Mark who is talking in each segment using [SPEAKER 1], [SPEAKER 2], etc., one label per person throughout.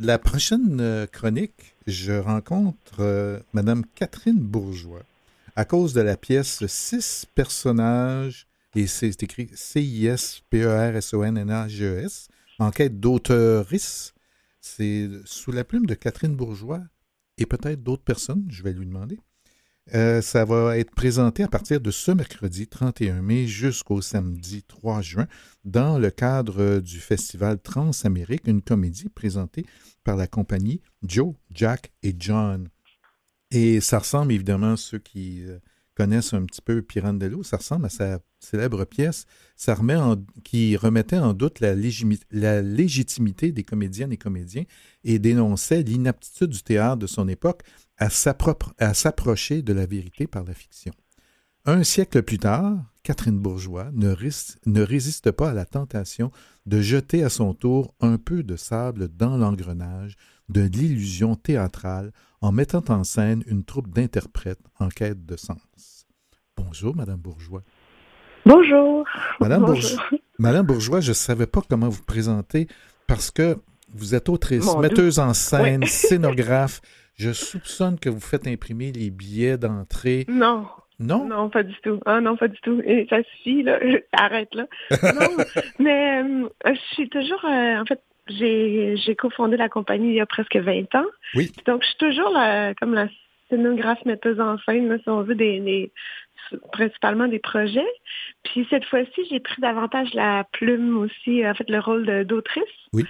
[SPEAKER 1] la prochaine chronique, je rencontre Madame Catherine Bourgeois à cause de la pièce Six personnages, et c'est écrit CISPERSONNAGES, enquête d'auteurice. C'est sous la plume de Catherine Bourgeois et peut-être d'autres personnes, je vais lui demander. Ça va être présenté à partir de ce mercredi 31 mai jusqu'au samedi 3 juin dans le cadre du festival Transamérique, une comédie présentée par la compagnie Joe, Jack et John. Et ça ressemble évidemment, ceux qui connaissent un petit peu Pirandello, ça ressemble à sa célèbre pièce qui remettait en doute la légitimité des comédiennes et comédiens et dénonçait l'inaptitude du théâtre de son époque à s'approcher de la vérité par la fiction. Un siècle plus tard, Catherine Bourgeois ne résiste pas à la tentation de jeter à son tour un peu de sable dans l'engrenage de l'illusion théâtrale en mettant en scène une troupe d'interprètes en quête de sens. Bonjour, Madame Bourgeois.
[SPEAKER 2] Bonjour.
[SPEAKER 1] Bonjour. Madame Bourgeois, je ne savais pas comment vous présenter parce que vous êtes autrice, metteuse en scène, oui. Scénographe. Je soupçonne que vous faites imprimer les billets d'entrée.
[SPEAKER 2] Non.
[SPEAKER 1] Non?
[SPEAKER 2] Non, pas du tout. Ah non, pas du tout. Et ça suffit, là. Arrête, là. Non, mais je suis toujours... en fait, j'ai cofondé la compagnie il y a presque 20 ans.
[SPEAKER 1] Oui.
[SPEAKER 2] Donc, je suis toujours comme la scénographe metteuse en scène, là, si on veut, principalement des projets. Puis cette fois-ci, j'ai pris davantage la plume aussi, en fait, le rôle d'autrice.
[SPEAKER 1] Oui.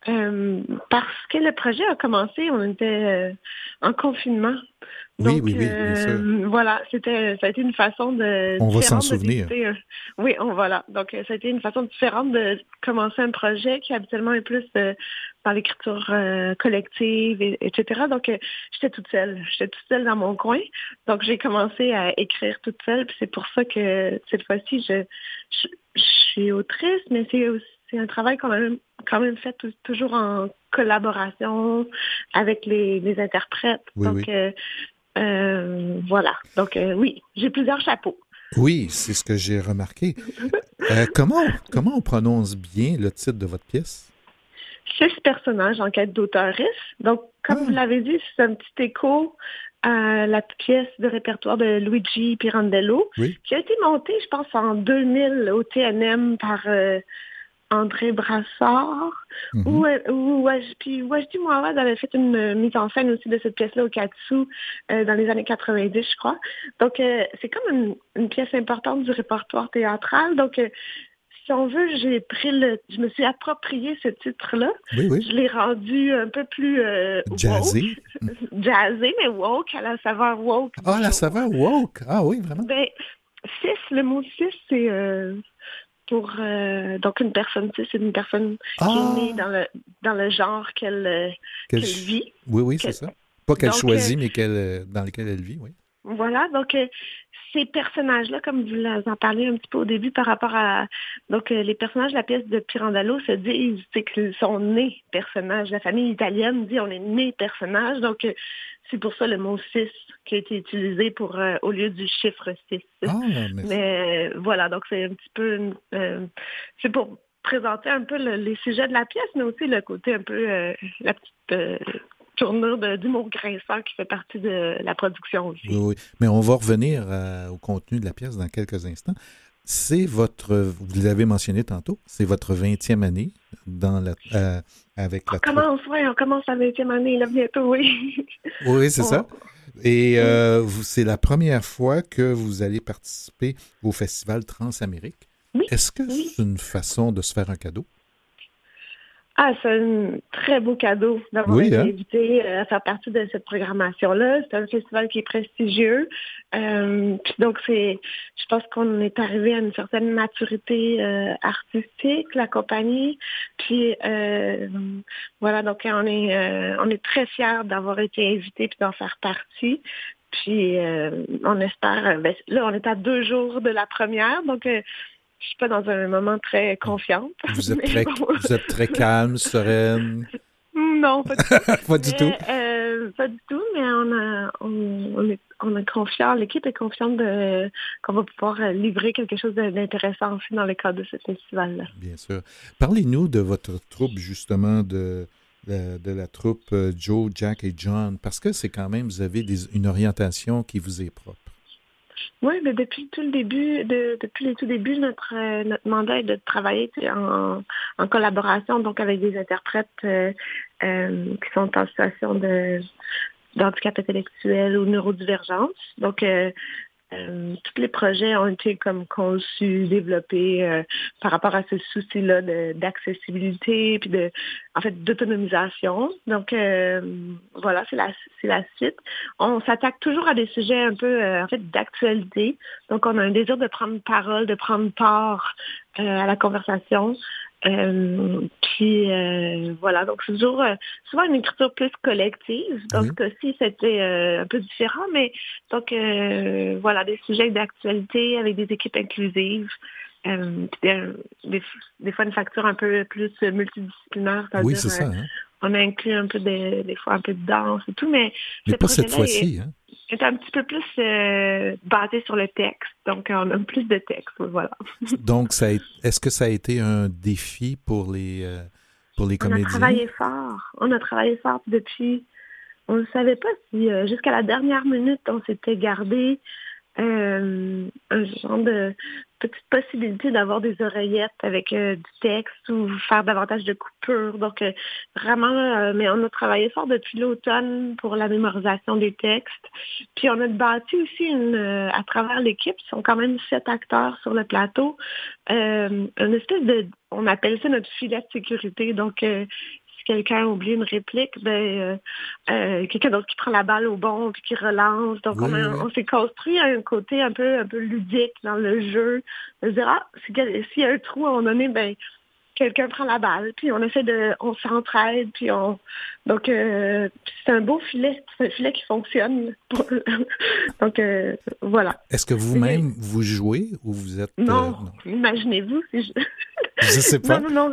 [SPEAKER 2] Parce que le projet a commencé, on était en confinement. Donc,
[SPEAKER 1] oui, bien sûr.
[SPEAKER 2] Voilà, ça a été une façon
[SPEAKER 1] on va s'en souvenir.
[SPEAKER 2] Oui, voilà. Donc, ça a été une façon différente de commencer un projet qui habituellement est plus dans l'écriture collective, etc. Donc, j'étais toute seule dans mon coin. Donc, j'ai commencé à écrire toute seule. Puis c'est pour ça que cette fois-ci, je suis autrice, mais c'est un travail qu'on a quand même fait toujours en collaboration avec les interprètes.
[SPEAKER 1] Oui,
[SPEAKER 2] donc,
[SPEAKER 1] oui.
[SPEAKER 2] Voilà. Donc, oui, j'ai plusieurs chapeaux.
[SPEAKER 1] Oui, c'est ce que j'ai remarqué. Comment on prononce bien le titre de votre pièce?
[SPEAKER 2] 6 personnages en quête d'auteurice. Donc, comme vous l'avez dit, c'est un petit écho à la pièce de répertoire de Luigi Pirandello,
[SPEAKER 1] oui.
[SPEAKER 2] qui a été montée, je pense, en 2000 au TNM par André Brassard, puis Wajdi Mouawad avait fait une mise en scène aussi de cette pièce-là au Katsu dans les années 90, je crois. Donc, c'est comme une pièce importante du répertoire théâtral. Donc, si on veut, je me suis approprié ce titre-là.
[SPEAKER 1] Oui.
[SPEAKER 2] Je l'ai rendu un peu plus
[SPEAKER 1] jazzé.
[SPEAKER 2] Jazzé, mais woke, à la saveur woke.
[SPEAKER 1] Ah, la saveur woke. Ah oui, vraiment.
[SPEAKER 2] Ben, le mot cis, c'est... donc une personne, c'est une personne qui est née dans le genre qu'elle vit.
[SPEAKER 1] Oui, c'est ça. Pas qu'elle choisit, mais dans lequel elle vit, oui.
[SPEAKER 2] Voilà, donc ces personnages-là, comme vous en parlez un petit peu au début par rapport à... Donc, les personnages de la pièce de Pirandello se disent qu'ils sont nés personnages. La famille italienne dit on est né personnages. Donc, c'est pour ça le mot 6 qui a été utilisé pour au lieu du chiffre 6. Mais voilà, donc c'est un petit peu... c'est pour présenter un peu les sujets de la pièce, mais aussi le côté un peu... la petite... tournure d'humour grinçant qui fait partie de la production aussi.
[SPEAKER 1] Oui. Mais on va revenir au contenu de la pièce dans quelques instants. C'est vous l'avez mentionné tantôt, c'est votre 20e année avec la troupe.
[SPEAKER 2] On commence la 20e année, là, bientôt, oui.
[SPEAKER 1] Oui, c'est ça. Et c'est la première fois que vous allez participer au Festival Transamérique.
[SPEAKER 2] Oui.
[SPEAKER 1] Est-ce que c'est une façon de se faire un cadeau?
[SPEAKER 2] Ah, c'est un très beau cadeau d'avoir été invité à faire partie de cette programmation-là. C'est un festival qui est prestigieux. Puis donc, je pense qu'on est arrivé à une certaine maturité artistique, la compagnie. Puis voilà, donc on est très fiers d'avoir été invités puis d'en faire partie. Puis on espère, là, on est à 2 jours de la première, donc je suis pas dans un moment très confiante.
[SPEAKER 1] Vous êtes très calme, sereine?
[SPEAKER 2] Non, pas du tout.
[SPEAKER 1] Pas du tout?
[SPEAKER 2] Pas du tout, mais on est confiant, l'équipe est confiante qu'on va pouvoir livrer quelque chose d'intéressant aussi dans le cadre de ce festival-là.
[SPEAKER 1] Bien sûr. Parlez-nous de votre troupe, justement, de de la troupe Joe, Jack et John, parce que c'est quand même, vous avez une orientation qui vous est propre.
[SPEAKER 2] Oui, mais depuis tout le début, depuis les tout débuts, notre mandat est de travailler en collaboration, donc avec des interprètes qui sont en situation d'handicap intellectuel ou neurodivergence. Donc, tous les projets ont été comme conçus, développés par rapport à ce souci-là d'accessibilité puis en fait d'autonomisation. Donc voilà, c'est la suite. On s'attaque toujours à des sujets un peu en fait d'actualité. Donc on a un désir de prendre parole, de prendre part à la conversation. Puis voilà, donc c'est toujours souvent une écriture plus collective. Dans ce cas-ci, c'était un peu différent, mais donc voilà, des sujets d'actualité avec des équipes inclusives. Des fois une facture un peu plus multidisciplinaire,
[SPEAKER 1] Oui,
[SPEAKER 2] c'est-à-dire
[SPEAKER 1] c'est ça. Hein?
[SPEAKER 2] on a inclus un peu des fois un peu de danse et tout, mais
[SPEAKER 1] pas
[SPEAKER 2] projet-là
[SPEAKER 1] cette fois-ci. Hein?
[SPEAKER 2] est un petit peu plus basé sur le texte. Donc, on a plus de texte, voilà.
[SPEAKER 1] Donc, est-ce que ça a été un défi pour les
[SPEAKER 2] On a
[SPEAKER 1] comédiens?
[SPEAKER 2] travaillé fort. On a travaillé fort depuis... On ne savait pas si, jusqu'à la dernière minute, on s'était gardé un genre de petite possibilité d'avoir des oreillettes avec du texte ou faire davantage de coupures. Donc, vraiment, mais on a travaillé fort depuis l'automne pour la mémorisation des textes. Puis, on a bâti aussi à travers l'équipe, ils sont quand même 7 acteurs sur le plateau, une espèce on appelle ça notre filet de sécurité. Donc, quelqu'un oublie une réplique, quelqu'un d'autre qui prend la balle au bon puis qui relance. Donc on s'est construit un côté un peu ludique dans le jeu. De dire s'il y a un trou à un moment donné, quelqu'un prend la balle, puis on s'entraide, puis donc c'est un beau filet, c'est un filet qui fonctionne. Donc voilà.
[SPEAKER 1] Est-ce que vous-même vous jouez ou vous êtes
[SPEAKER 2] non. Imaginez-vous si
[SPEAKER 1] je sais pas.
[SPEAKER 2] Non.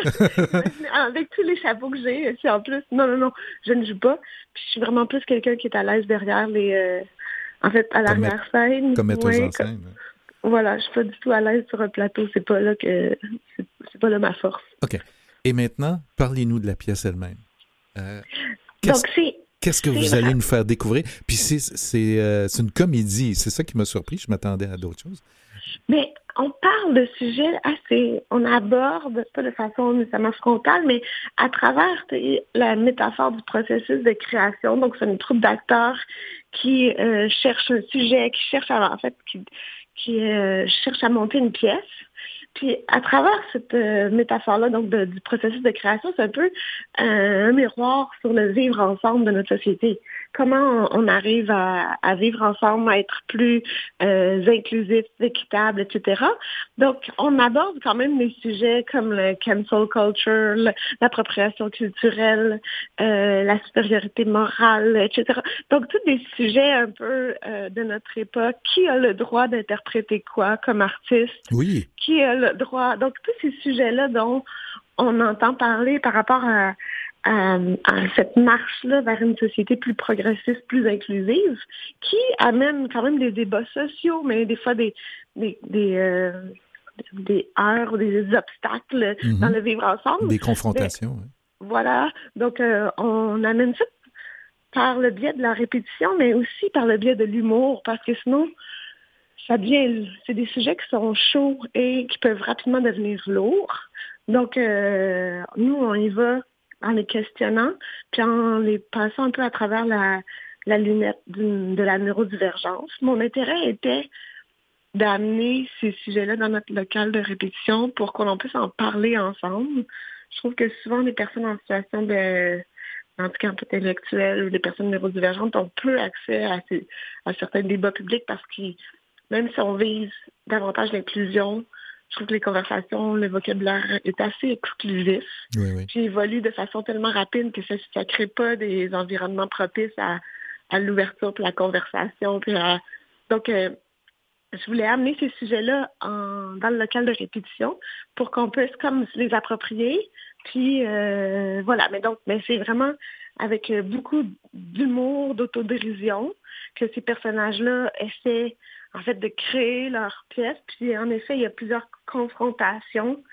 [SPEAKER 2] Avec tous les chapeaux que j'ai, c'est en plus. Non, je ne joue pas. Puis je suis vraiment plus quelqu'un qui est à l'aise derrière en fait, à l'arrière-scène.
[SPEAKER 1] Comme metteuse en scène.
[SPEAKER 2] Voilà, je suis pas du tout à l'aise sur un plateau. C'est pas là c'est pas là ma force.
[SPEAKER 1] OK. Et maintenant, parlez-nous de la pièce elle-même. Qu'est-ce que vous allez nous faire découvrir? Puis c'est une comédie. C'est ça qui m'a surpris. Je m'attendais à d'autres choses.
[SPEAKER 2] Mais on parle de sujets on aborde, pas de façon nécessairement frontale, mais à travers la métaphore du processus de création. Donc, c'est une troupe d'acteurs qui cherchent un sujet, qui cherchent qui cherchent à monter une pièce. Puis, à travers cette métaphore-là, donc du processus de création, c'est un peu un miroir sur le vivre ensemble de notre société. Comment on arrive à vivre ensemble, à être plus inclusif, équitable, etc. Donc, on aborde quand même des sujets comme le cancel culture, l'appropriation culturelle, la supériorité morale, etc. Donc, tous des sujets un peu de notre époque. Qui a le droit d'interpréter quoi comme artiste?
[SPEAKER 1] Oui.
[SPEAKER 2] Qui a le droit? Donc, tous ces sujets-là dont on entend parler par rapport à cette marche-là vers une société plus progressiste, plus inclusive, qui amène quand même des débats sociaux, mais des fois des heurts ou des obstacles dans le vivre ensemble.
[SPEAKER 1] Des confrontations.
[SPEAKER 2] Mais, voilà. Donc, on amène ça par le biais de la répétition, mais aussi par le biais de l'humour, parce que sinon, c'est des sujets qui sont chauds et qui peuvent rapidement devenir lourds. Donc, nous, on y va en les questionnant, puis en les passant un peu à travers la lunette de la neurodivergence. Mon intérêt était d'amener ces sujets-là dans notre local de répétition pour qu'on puisse en parler ensemble. Je trouve que souvent, les personnes en situation de handicap intellectuel ou des personnes neurodivergentes ont peu accès à certains débats publics parce que même si on vise davantage l'inclusion, je trouve que les conversations, le vocabulaire est assez exclusif.
[SPEAKER 1] Oui.
[SPEAKER 2] Puis évolue de façon tellement rapide que ça ne crée pas des environnements propices à l'ouverture puis la conversation. Donc, je voulais amener ces sujets-là dans le local de répétition pour qu'on puisse comme se les approprier. Puis voilà, mais c'est vraiment avec beaucoup d'humour, d'autodérision que ces personnages-là essaient en fait de créer leur pièce. Puis en effet, il y a plusieurs confrontations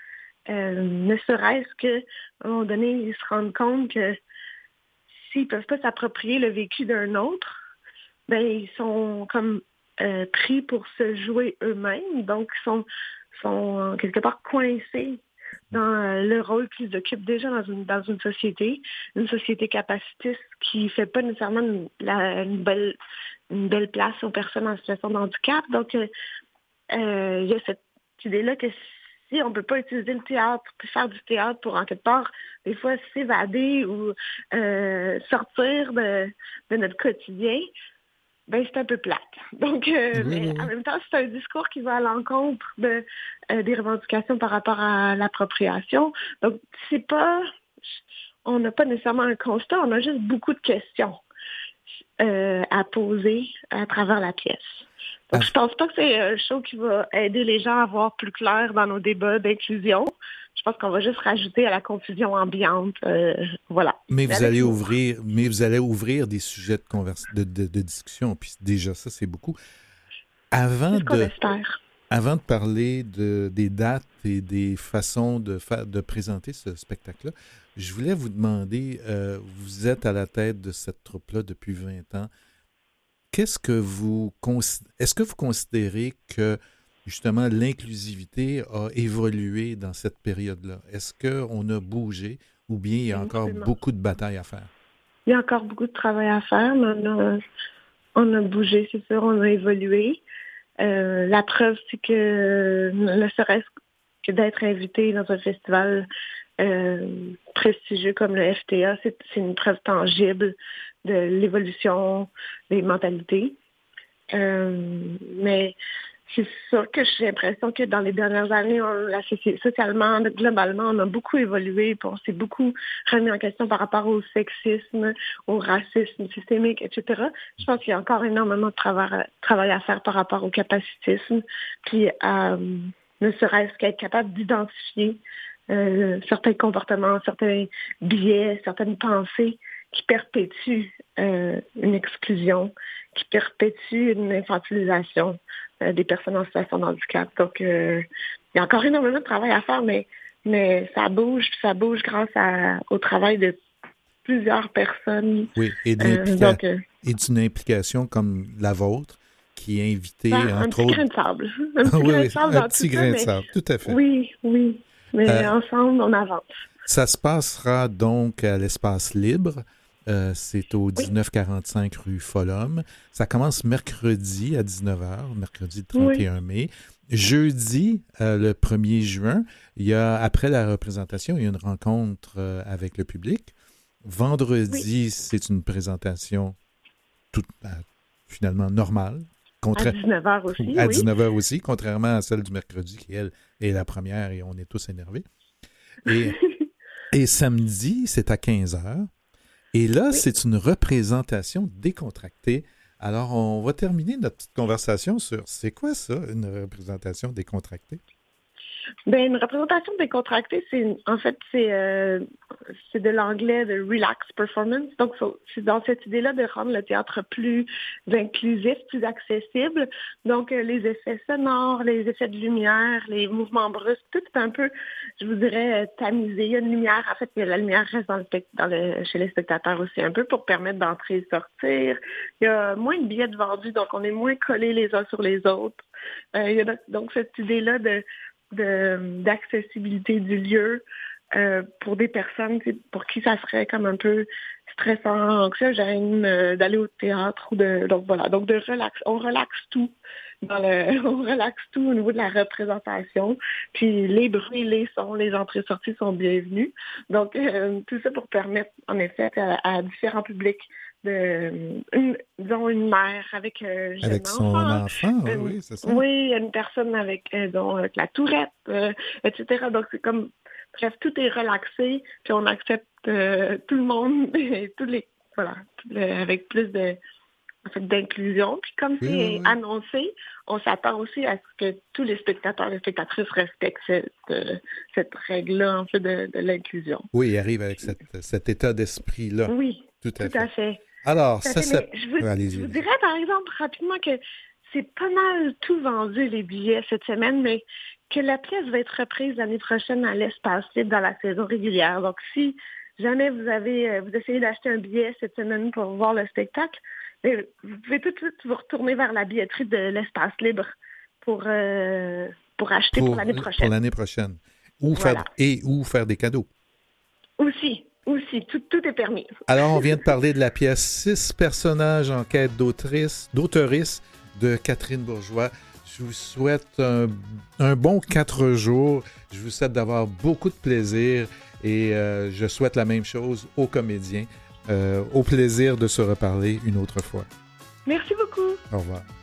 [SPEAKER 2] ne serait-ce qu'à un moment donné, ils se rendent compte que s'ils ne peuvent pas s'approprier le vécu d'un autre, ben ils sont comme pris pour se jouer eux-mêmes, donc ils sont quelque part coincés dans le rôle qu'ils occupent déjà dans une société capacitiste qui ne fait pas nécessairement une belle place aux personnes en situation de handicap. Donc, il y a cette idée-là que si on ne peut pas utiliser le théâtre, puis faire du théâtre pour, en quelque part, des fois s'évader ou sortir de notre quotidien, ben c'est un peu plate. Donc, mais en même temps, c'est un discours qui va à l'encontre des revendications par rapport à l'appropriation. Donc, on n'a pas nécessairement un constat, on a juste beaucoup de questions à poser à travers la pièce. Donc, je pense pas que c'est un show qui va aider les gens à voir plus clair dans nos débats d'inclusion. Je pense qu'on va juste rajouter à la confusion ambiante. Voilà.
[SPEAKER 1] Mais vous allez ouvrir des sujets de discussion, puis déjà ça, c'est beaucoup. Avant de parler des dates et des façons de présenter ce spectacle-là, je voulais vous demander, vous êtes à la tête de cette troupe-là depuis 20 ans. Est-ce que vous considérez que justement l'inclusivité a évolué dans cette période-là? Est-ce qu'on a bougé ou bien il y a encore beaucoup de batailles à faire?
[SPEAKER 2] Il y a encore beaucoup de travail à faire, mais on a bougé, c'est sûr, on a évolué. La preuve, c'est que ne serait-ce que d'être invité dans un festival prestigieux comme le FTA, c'est une preuve tangible de l'évolution des mentalités. Mais c'est sûr que j'ai l'impression que dans les dernières années, socialement, globalement, on a beaucoup évolué, puis on s'est beaucoup remis en question par rapport au sexisme, au racisme systémique, etc. Je pense qu'il y a encore énormément de travail à faire par rapport au capacitisme, puis ne serait-ce qu'être capable d'identifier certains comportements, certains biais, certaines pensées qui perpétuent une exclusion, qui perpétuent une infantilisation des personnes en situation de handicap. Donc, il y a encore énormément de travail à faire, mais ça bouge grâce au travail de plusieurs personnes.
[SPEAKER 1] Oui, et d'une implication comme la vôtre, qui est invitée, entre autres...
[SPEAKER 2] Un petit grain de sable,
[SPEAKER 1] tout à fait.
[SPEAKER 2] Oui, mais ensemble, on avance.
[SPEAKER 1] Ça se passera donc à l'Espace Libre. C'est au 1945 rue Follum. Ça commence mercredi à 19h, mercredi 31 mai. Jeudi, le 1er juin, après la représentation, il y a une rencontre avec le public. Vendredi, c'est une présentation finalement normale.
[SPEAKER 2] À 19h aussi.
[SPEAKER 1] À 19h aussi, contrairement à celle du mercredi, qui, elle, est la première et on est tous énervés. Et samedi, c'est à 15h. Et là, c'est une représentation décontractée. Alors, on va terminer notre petite conversation sur c'est quoi ça, une représentation décontractée?
[SPEAKER 2] Bien, une représentation décontractée, c'est de l'anglais de relax performance. Donc, c'est dans cette idée-là de rendre le théâtre plus inclusif, plus accessible. Donc, les effets sonores, les effets de lumière, les mouvements brusques, tout est un peu, je vous dirais, tamisé. Il y a une lumière, en fait, la lumière reste chez les spectateurs aussi un peu pour permettre d'entrer et sortir. Il y a moins de billets de vendus, donc on est moins collés les uns sur les autres. Il y a donc cette idée-là d'accessibilité du lieu pour des personnes pour qui ça serait comme un peu stressant, anxiogène d'aller au théâtre donc voilà, donc on relaxe tout au niveau de la représentation, puis les bruits, les sons, les entrées-sorties sont bienvenus, donc tout ça pour permettre en effet à différents publics disons une mère avec
[SPEAKER 1] son enfant, oui, c'est ça.
[SPEAKER 2] Oui, une personne avec la tourette, etc. Donc c'est comme, bref, tout est relaxé, puis on accepte tout le monde, et avec plus d'inclusion. Puis comme c'est annoncé, on s'attend aussi à ce que tous les spectateurs et spectatrices respectent cette règle-là en fait de l'inclusion.
[SPEAKER 1] Oui, il arrive avec cet état d'esprit-là.
[SPEAKER 2] Oui, tout à fait.
[SPEAKER 1] Alors,
[SPEAKER 2] je vous dirais, par exemple, rapidement que c'est pas mal tout vendu, les billets, cette semaine, mais que la pièce va être reprise l'année prochaine à l'Espace Libre dans la saison régulière. Donc, si jamais vous essayez d'acheter un billet cette semaine pour voir le spectacle, vous pouvez tout de suite vous retourner vers la billetterie de l'Espace Libre pour acheter pour l'année prochaine.
[SPEAKER 1] Pour l'année prochaine. Ou
[SPEAKER 2] voilà.
[SPEAKER 1] faire des cadeaux.
[SPEAKER 2] Aussi, tout est permis.
[SPEAKER 1] Alors, on vient de parler de la pièce 6 personnages en quête d'autrice de Catherine Bourgeois. Je vous souhaite un bon 4 jours. Je vous souhaite d'avoir beaucoup de plaisir et je souhaite la même chose aux comédiens. Au plaisir de se reparler une autre fois.
[SPEAKER 2] Merci beaucoup.
[SPEAKER 1] Au revoir.